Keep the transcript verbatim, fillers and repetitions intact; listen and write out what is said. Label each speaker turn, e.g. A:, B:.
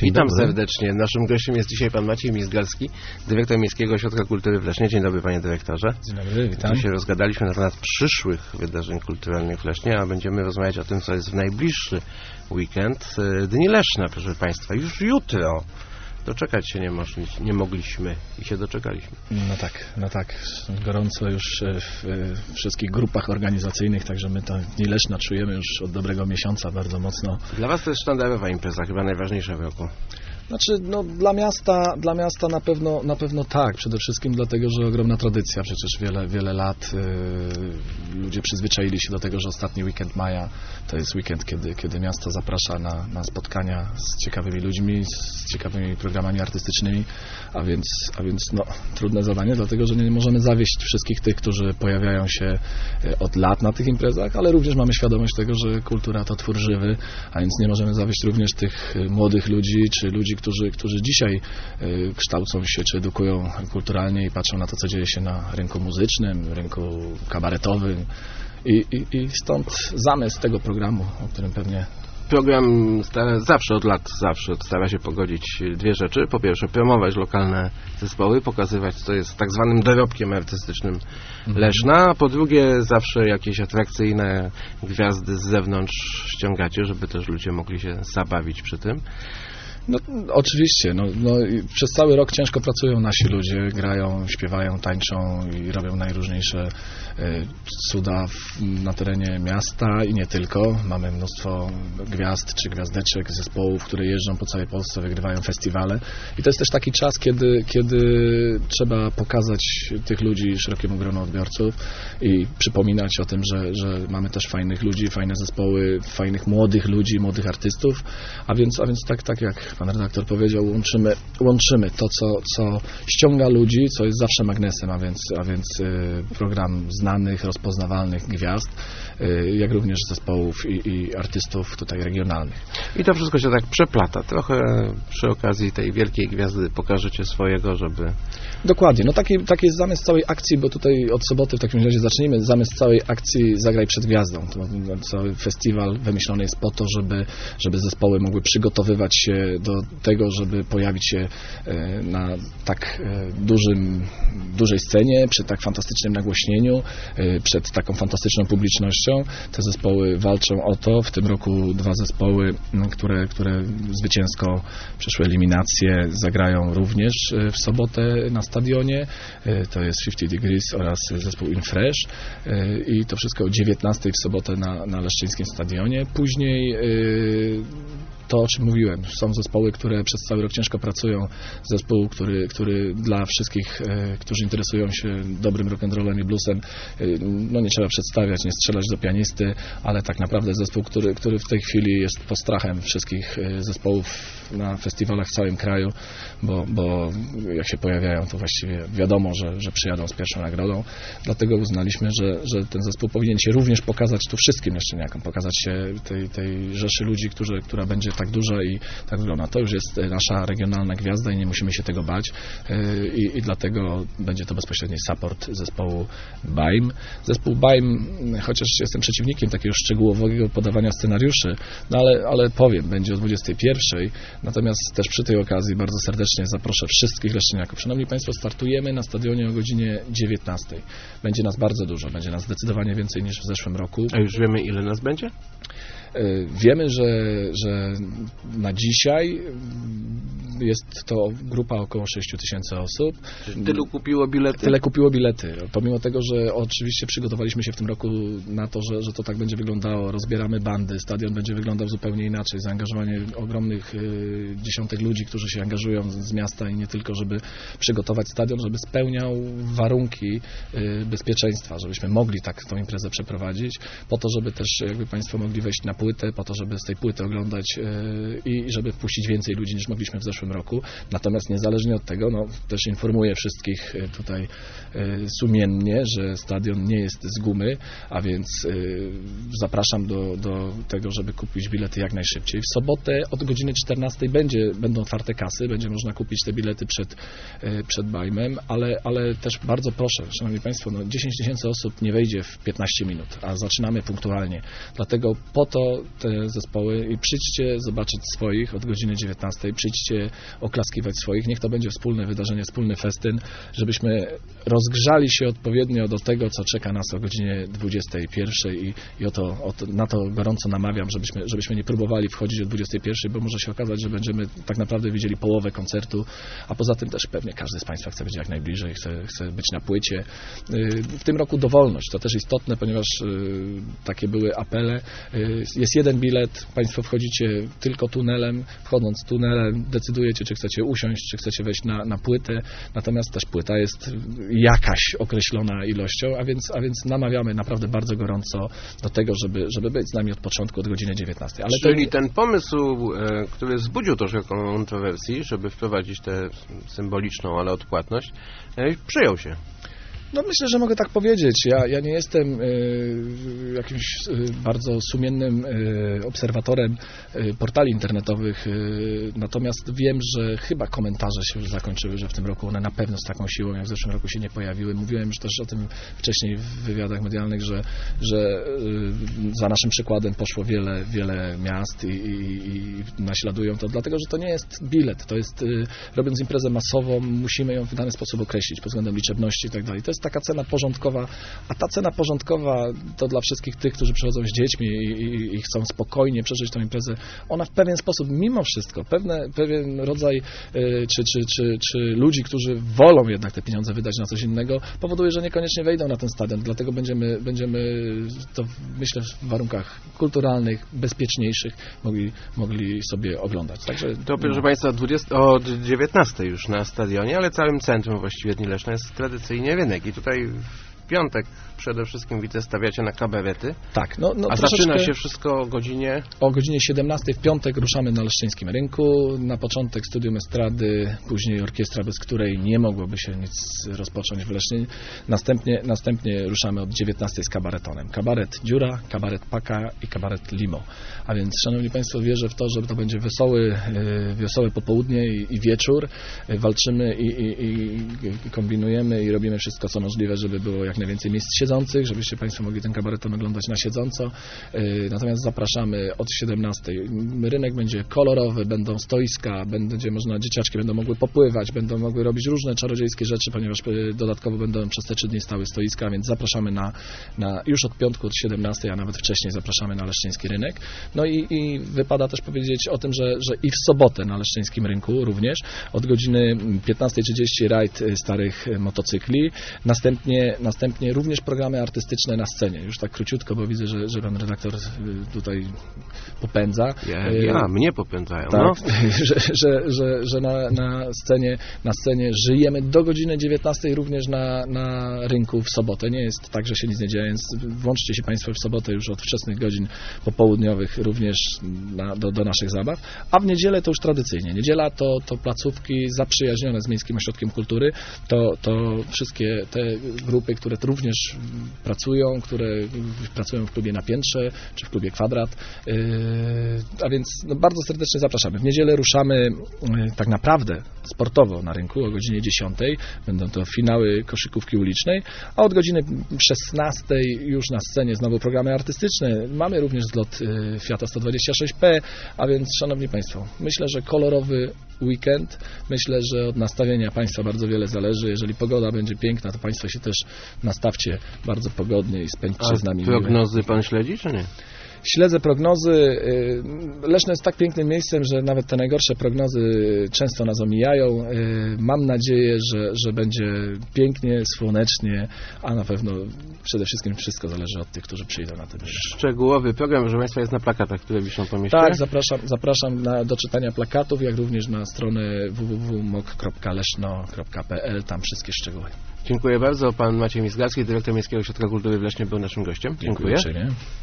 A: Witam serdecznie. Naszym gościem jest dzisiaj pan Maciej Mizgalski, dyrektor Miejskiego Ośrodka Kultury w Lesznie. Dzień dobry, panie dyrektorze.
B: Dzień dobry, witam.
A: Dzisiaj rozgadaliśmy na temat przyszłych wydarzeń kulturalnych w Lesznie, a będziemy rozmawiać o tym, co jest w najbliższy weekend. Dni Leszna, proszę państwa, już jutro. Doczekać się nie, moż, nie mogliśmy i się doczekaliśmy.
B: No tak, no tak. Gorąco już w wszystkich grupach organizacyjnych, także my to Dni Leszna czujemy już od dobrego miesiąca bardzo mocno.
A: Dla was to jest sztandarowa impreza, chyba najważniejsza w roku.
B: Znaczy, no dla miasta, dla miasta na pewno, na pewno tak. Przede wszystkim dlatego, że ogromna tradycja. Przecież wiele, wiele lat yy, ludzie przyzwyczaili się do tego, że ostatni weekend maja to jest weekend, kiedy, kiedy miasto zaprasza na, na spotkania z ciekawymi ludźmi, z ciekawymi programami artystycznymi, a więc, a więc no, trudne zadanie, dlatego, że nie możemy zawieść wszystkich tych, którzy pojawiają się od lat na tych imprezach, ale również mamy świadomość tego, że kultura to twór żywy, a więc nie możemy zawieść również tych młodych ludzi, czy ludzi, Którzy, którzy dzisiaj y, kształcą się czy edukują kulturalnie i patrzą na to, co dzieje się na rynku muzycznym, rynku kabaretowym i, i, i stąd zamysł tego programu, o którym pewnie...
A: Program stara, zawsze od lat zawsze stara się pogodzić dwie rzeczy. Po pierwsze, promować lokalne zespoły, pokazywać, co jest tak zwanym dorobkiem artystycznym Leszna, a po drugie, zawsze jakieś atrakcyjne gwiazdy z zewnątrz ściągacie, żeby też ludzie mogli się zabawić przy tym.
B: No, oczywiście. No, no, przez cały rok ciężko pracują nasi ludzie, grają, śpiewają, tańczą i robią najróżniejsze y, cuda w, na terenie miasta i nie tylko. Mamy mnóstwo gwiazd czy gwiazdeczek, zespołów, które jeżdżą po całej Polsce, wygrywają festiwale. I to jest też taki czas, kiedy, kiedy trzeba pokazać tych ludzi szerokiemu gronu odbiorców i przypominać o tym, że, że mamy też fajnych ludzi, fajne zespoły, fajnych młodych ludzi, młodych artystów. A więc, a więc tak, tak jak pan redaktor powiedział, łączymy, łączymy to, co, co ściąga ludzi, co jest zawsze magnesem, a więc, a więc y, program znanych, rozpoznawalnych gwiazd, y, jak również zespołów i, i artystów tutaj regionalnych.
A: I to wszystko się tak przeplata. Trochę przy okazji tej wielkiej gwiazdy pokażecie swojego, żeby...
B: Dokładnie. No taki, taki jest zamysł całej akcji, bo tutaj od soboty w takim razie zacznijmy. Zamysł całej akcji Zagraj przed gwiazdą. To, cały festiwal wymyślony jest po to, żeby, żeby zespoły mogły przygotowywać się do tego, żeby pojawić się na tak dużym, dużej scenie, przy tak fantastycznym nagłośnieniu, przed taką fantastyczną publicznością. Te zespoły walczą o to. W tym roku dwa zespoły, które, które zwycięsko przeszły eliminację, zagrają również w sobotę na stadionie. To jest pięćdziesiąt Degrees oraz zespół Infresh i to wszystko o dziewiętnastej w sobotę na, na Leszczyńskim stadionie. Później to, o czym mówiłem, są zespoły, które przez cały rok ciężko pracują. Zespół, który, który dla wszystkich, e, którzy interesują się dobrym rock'n'rollem i bluesem, e, no nie trzeba przedstawiać, nie strzelać do pianisty, ale tak naprawdę zespół, który, który w tej chwili jest postrachem wszystkich e, zespołów na festiwalach w całym kraju, bo, bo jak się pojawiają, to właściwie wiadomo, że, że przyjadą z pierwszą nagrodą. Dlatego uznaliśmy, że, że ten zespół powinien się również pokazać tu wszystkim leszczyniakom, pokazać się tej, tej rzeszy ludzi, którzy, która będzie tak duża i tak wygląda. To już jest nasza regionalna gwiazda i nie musimy się tego bać i, i dlatego będzie to bezpośredni support zespołu B A I M. Zespół B A I M, chociaż jestem przeciwnikiem takiego szczegółowego podawania scenariuszy, no ale, ale powiem, będzie o dwudziestej pierwszej. Natomiast też przy tej okazji bardzo serdecznie zaproszę wszystkich leszczyniaków. Szanowni Państwo, startujemy na stadionie o godzinie dziewiętnastej. Będzie nas bardzo dużo, będzie nas zdecydowanie więcej niż w zeszłym roku.
A: A już wiemy, ile nas będzie?
B: Wiemy, że, że na dzisiaj jest to grupa około sześć tysięcy osób.
A: Tylu kupiło bilety?
B: Tyle kupiło bilety. Pomimo tego, że oczywiście przygotowaliśmy się w tym roku na to, że, że to tak będzie wyglądało. Rozbieramy bandy, stadion będzie wyglądał zupełnie inaczej. Zaangażowanie ogromnych y, dziesiątek ludzi, którzy się angażują z, z miasta i nie tylko, żeby przygotować stadion, żeby spełniał warunki y, bezpieczeństwa, żebyśmy mogli tak tą imprezę przeprowadzić, po to, żeby też jakby Państwo mogli wejść na płytę, po to, żeby z tej płyty oglądać y, i żeby wpuścić więcej ludzi niż mogliśmy w zeszłym zeszłym roku. Natomiast niezależnie od tego, no, też informuję wszystkich tutaj sumiennie, że stadion nie jest z gumy, a więc zapraszam do, do tego, żeby kupić bilety jak najszybciej. W sobotę od godziny czternastej będzie, będą otwarte kasy, będzie można kupić te bilety przed, przed bajmem, ale, ale też bardzo proszę, szanowni państwo, no dziesięć tysięcy osób nie wejdzie w piętnaście minut, a zaczynamy punktualnie. Dlatego po to te zespoły i przyjdźcie zobaczyć swoich od godziny dziewiętnastej, przyjdźcie oklaskiwać swoich, niech to będzie wspólne wydarzenie, wspólny festyn, żebyśmy rozgrzali się odpowiednio do tego, co czeka nas o godzinie dwudziestej pierwszej i, i o to, o to, na to gorąco namawiam, żebyśmy, żebyśmy nie próbowali wchodzić o dwudziestej pierwszej, bo może się okazać, że będziemy tak naprawdę widzieli połowę koncertu, a poza tym też pewnie każdy z państwa chce być jak najbliżej, chce, chce być na płycie. W tym roku dowolność, to też istotne, ponieważ takie były apele. Jest jeden bilet, państwo wchodzicie tylko tunelem, wchodząc tunelem decydujecie, czy chcecie usiąść, czy chcecie wejść na, na płytę, natomiast też płyta jest jakaś określona ilością, a więc, a więc namawiamy naprawdę bardzo gorąco do tego, żeby, żeby być z nami od początku, od godziny dziewiętnastej. Ale
A: Czyli
B: to...
A: ten pomysł, który wzbudził troszkę kontrowersji, żeby wprowadzić tę symboliczną, ale odpłatność, przyjął się.
B: No myślę, że mogę tak powiedzieć. Ja, ja nie jestem y, jakimś y, bardzo sumiennym y, obserwatorem y, portali internetowych, y, natomiast wiem, że chyba komentarze się już zakończyły, że w tym roku one na pewno z taką siłą, jak w zeszłym roku się nie pojawiły. Mówiłem już też o tym wcześniej w wywiadach medialnych, że, że y, za naszym przykładem poszło wiele, wiele miast i, i, i naśladują to, dlatego, że to nie jest bilet, to jest, y, robiąc imprezę masową, musimy ją w dany sposób określić pod względem liczebności i tak dalej. To jest taka cena porządkowa, a ta cena porządkowa to dla wszystkich tych, którzy przychodzą z dziećmi i, i, i chcą spokojnie przeżyć tę imprezę, ona w pewien sposób, mimo wszystko, pewne, pewien rodzaj y, czy, czy, czy, czy ludzi, którzy wolą jednak te pieniądze wydać na coś innego, powoduje, że niekoniecznie wejdą na ten stadion, dlatego będziemy, będziemy to, myślę, w warunkach kulturalnych, bezpieczniejszych mogli, mogli sobie oglądać. Także,
A: to proszę no. Państwa, dwudziestej, od dziewiętnastej już na stadionie, ale całym centrum właściwie Dni Leszna jest tradycyjnie rynek i tutaj w piątek przede wszystkim widzę, stawiacie na kabarety.
B: Tak. No, no
A: a zaczyna się wszystko o godzinie?
B: O godzinie siedemnastej w piątek ruszamy na Leszczyńskim Rynku. Na początek studium estrady, później orkiestra, bez której nie mogłoby się nic rozpocząć w Lesznie. Następnie, następnie ruszamy od dziewiętnastej z kabaretonem. Kabaret Dziura, kabaret Paka i kabaret Limo. A więc, szanowni państwo, wierzę w to, że to będzie wesoły, wesołe popołudnie i, i wieczór. Walczymy i, i, i kombinujemy i robimy wszystko, co możliwe, żeby było jak najwięcej miejsc siedzących, żebyście państwo mogli ten kabareton oglądać na siedząco. Natomiast zapraszamy od siedemnastej. Rynek będzie kolorowy, będą stoiska, będzie można, dzieciaczki będą mogły popływać, będą mogły robić różne czarodziejskie rzeczy, ponieważ dodatkowo będą przez te trzy dni stały stoiska, więc zapraszamy na, na już od piątku, od siedemnastej, a nawet wcześniej zapraszamy na Leszczyński Rynek. No i, i wypada też powiedzieć o tym, że, że i w sobotę na Leszczyńskim Rynku również od godziny piętnastej trzydzieści rajd starych motocykli, następnie, następnie również programy artystyczne na scenie. Już tak króciutko, bo widzę, że, że pan redaktor tutaj popędza.
A: Ja, ja mnie popędzają.
B: Tak,
A: no.
B: że, że, że, że na, na, scenie, na scenie żyjemy do godziny dziewiętnastej również na, na rynku w sobotę. Nie jest tak, że się nic nie dzieje, więc włączcie się państwo w sobotę już od wczesnych godzin popołudniowych również na, do, do naszych zabaw. A w niedzielę to już tradycyjnie. Niedziela to, to placówki zaprzyjaźnione z Miejskim Ośrodkiem Kultury. To, to wszystkie te grupy, które również pracują, które pracują w klubie Na Piętrze, czy w klubie Kwadrat. A więc no, bardzo serdecznie zapraszamy. W niedzielę ruszamy tak naprawdę sportowo na rynku o godzinie dziesiątej. Będą to finały koszykówki ulicznej, a od godziny szesnastej już na scenie znowu programy artystyczne. Mamy również zlot Fiata sto dwadzieścia sześć P, a więc, szanowni państwo, myślę, że kolorowy weekend. Myślę, że od nastawienia państwa bardzo wiele zależy. Jeżeli pogoda będzie piękna, to państwo się też nastawcie bardzo pogodnie i spędźcie z nami miłe.
A: Prognozy pan śledzi, czy nie?
B: Śledzę prognozy. Leszno jest tak pięknym miejscem, że nawet te najgorsze prognozy często nas omijają. Mam nadzieję, że, że będzie pięknie, słonecznie, a na pewno przede wszystkim wszystko zależy od tych, którzy przyjdą na ten mecz.
A: Szczegółowy program, proszę państwa, jest na plakatach, które wiszą po mieście.
B: Tak, zapraszam, zapraszam na, do czytania plakatów, jak również na stronę w w w kropka mok kropka leszno kropka p l. Tam wszystkie szczegóły.
A: Dziękuję bardzo. Pan Maciej Mizgalski, dyrektor Miejskiego Ośrodka Kultury w Lesznie, był naszym gościem.
B: Dziękuję. Dziękuję.